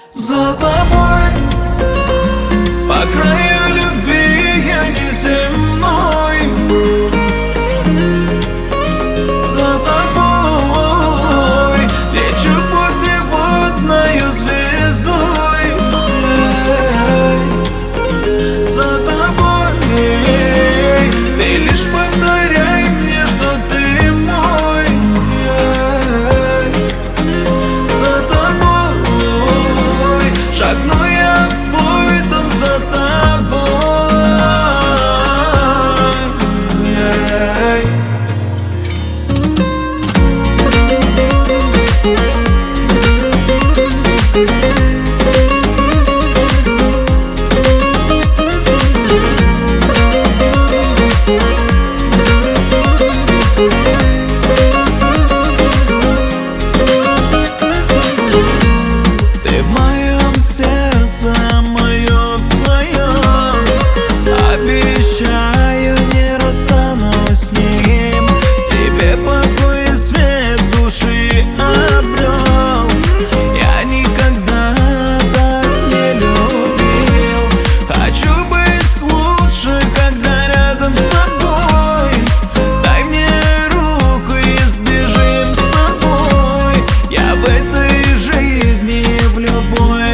За тобой, по краю любви я неземной. За тобой лечу путеводною звездой. За тобой ты лишь повторяй мне, что ты мой. За тобой шагну я в твой дом, за тобой. Ты в моем сердце, мое в твоем. Обещаю, не расстанусь с ним. Тебе покой и свет души обрел. Я никогда так не любил. Хочу быть лучше, когда рядом с тобой. Дай мне руку и сбежим с тобой. Я в этой жизни, в любой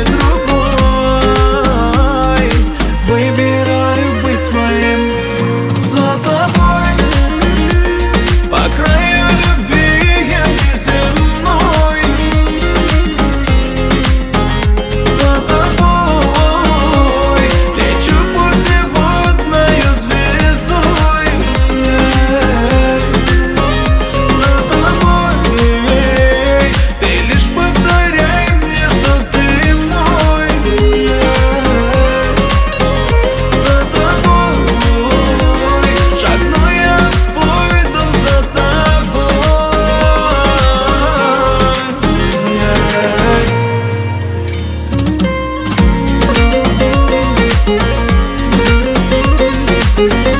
другой, выбираю быть твоим. За тобой, по краю любви я неземной. За тобой лечу путеводною звездой. За тобой ты лишь повторяй мне, что ты мой. За тобой шагну я в твой дом, за тобой.